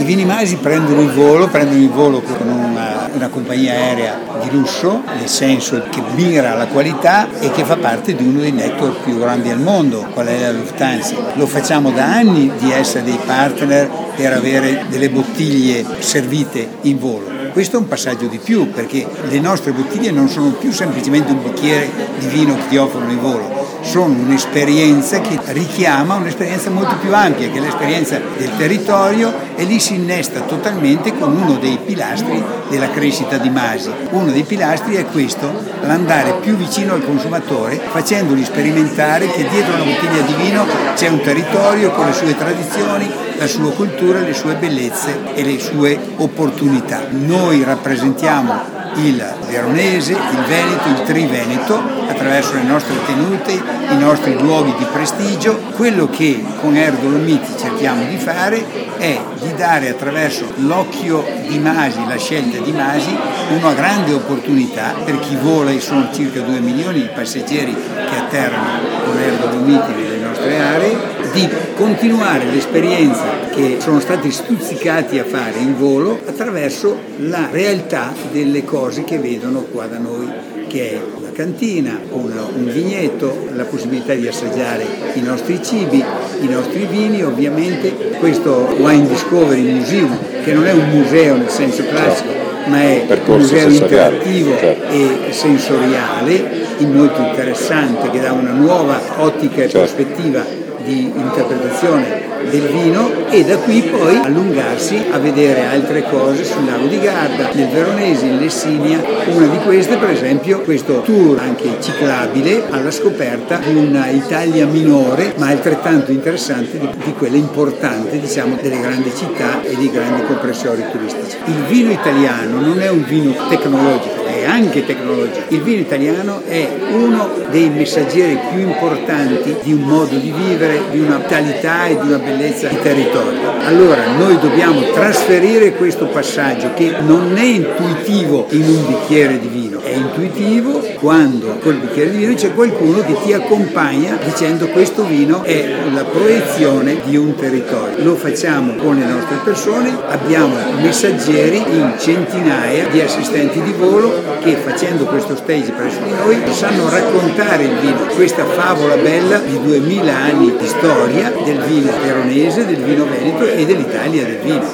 I vini Masi prendono il volo con una compagnia aerea di lusso, nel senso che mira alla qualità e che fa parte di uno dei network più grandi al mondo, qual è la Lufthansa. Lo facciamo da anni di essere dei partner per avere delle bottiglie servite in volo. Questo è un passaggio di più, perché le nostre bottiglie non sono più semplicemente un bicchiere di vino che ti offrono in volo, sono un'esperienza che richiama un'esperienza molto più ampia, che è l'esperienza del territorio, e lì si innesta totalmente con uno dei pilastri della crescita di Masi. Uno dei pilastri è questo, l'andare più vicino al consumatore, facendogli sperimentare che dietro una bottiglia di vino c'è un territorio con le sue tradizioni, la sua cultura, le sue bellezze e le sue opportunità. Noi rappresentiamo il Veronese, il Veneto, il Triveneto attraverso le nostre tenute, i nostri luoghi di prestigio. Quello che con Air Dolomiti cerchiamo di fare è di dare attraverso l'occhio di Masi, la scelta di Masi, una grande opportunità per chi vola, e sono circa 2 milioni di passeggeri che atterrano con Air Dolomiti nelle nostre aree, di continuare l'esperienza che sono stati stuzzicati a fare in volo attraverso la realtà delle cose che vedono qua da noi, che è la cantina, un vigneto, la possibilità di assaggiare i nostri cibi, i nostri vini, ovviamente questo Wine Discovery Museum, che non è un museo nel senso classico, ma è un museo interattivo e sensoriale, molto interessante, che dà una nuova ottica e prospettiva di interpretazione del vino, e da qui poi allungarsi a vedere altre cose sul lago di Garda, nel Veronese, in Lessinia. Una di queste, per esempio, questo tour anche ciclabile alla scoperta di una Italia minore, ma altrettanto interessante di quella importante, diciamo, delle grandi città e dei grandi comprensori turistici. Il vino italiano non è un vino tecnologico, è anche tecnologico. Il vino italiano è uno dei messaggeri più importanti di un modo di vivere, di una vitalità e di una bellezza di territorio. Allora noi dobbiamo trasferire questo passaggio, che non è intuitivo in un bicchiere di vino, è intuitivo quando col bicchiere di vino c'è qualcuno che ti accompagna dicendo: questo vino è la proiezione di un territorio. Lo facciamo con le nostre persone, abbiamo messaggeri in centinaia di assistenti di volo che, facendo questo stage presso di noi, sanno raccontare il vino, questa favola bella di 2000 anni di storia del vino veronese, del vino veneto e dell'Italia del vino.